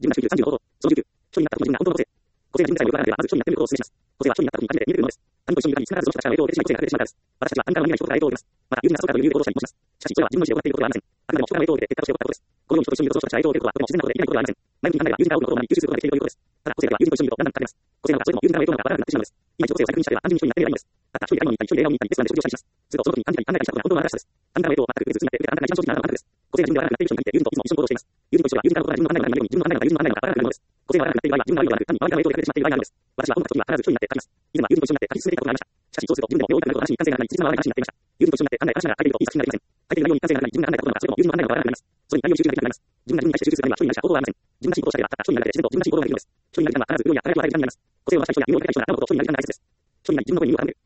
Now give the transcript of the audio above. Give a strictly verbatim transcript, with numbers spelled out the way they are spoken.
自分が主義さんじゅうの行動。そのじゅうきゅう、書になった時に自分が本当の個性。個性が人材のよくあるのでは、まず書になってみることをお勧めします。個性は書になった時に初めて見れるものです。他人と一緒にいる限り必ずその人たちから影響を受けてしまい、個性が隠れてしまうからです。私たちは他人からは見えない人から影響を受けます。また、友人が誘ったという理由で行動したりもします。しかし、それは自分の意思で行っていることではありません。あくまでも人からの影響を受けて結果として起こったことです。このように人と一緒にいるとその人たちから影響を受けることは、とても自然なことで、意味ないことではありません。前向きに考えれば、友人から多くのことを学び、吸収することができるということです。ただ、個性では友人と一緒にいるとだんだん疲れます。個性なのか、それとも友人からの影響なのかわからなくなってしまうのです。今一度個性を再確認したりは、単純に一緒になっていればいいのです。また、一人で買い物に行ったり、一人で映画を見に行ったり、レストランで食事をしたりします。すると、その時に感じたり考えたりしたことが本当のあなたらしさです。他人からの影響を全く受けずになって、受けたあなたが一番正直なあなたのあなたです。個性が自分ではなくなっている人に限って、友人といつも一緒に行動しています。友人と一緒は、友人からのことが自分の考えを何よりも自分の考えが友人の考えなのかわからなくなるものです。個性がわからなくなっている場合は、自分のあるようではなく、単に周りからの影響で隠れてしまっている場合があるのです。私は本格的には必ず一緒になって書きます。以前は友人と一緒になって書き進めていたことがありました。しかし、そうすると自分でもようやくなると話に一貫性がなくなり、実質の周りが話になっていました。友人と一緒になって考え、話しながら書いているといい作品になりません。書いている内容に一貫性がなくなり、自分が考えたことなのか、それとも友人の考えなのかわからなくなります。それに内容に集中できなくなります。自分が自分に対して集中するためには、書になるしか行動はありません。自分が進行したければ、たった書になるだけで自然と自分が進行ができるのです。書になる時間は必ず運や輝きを与える時間になります。個性を出した人には運をかけた人にはあなたのことを書になる時間が大切です。書になり自分の声に耳を傾ける。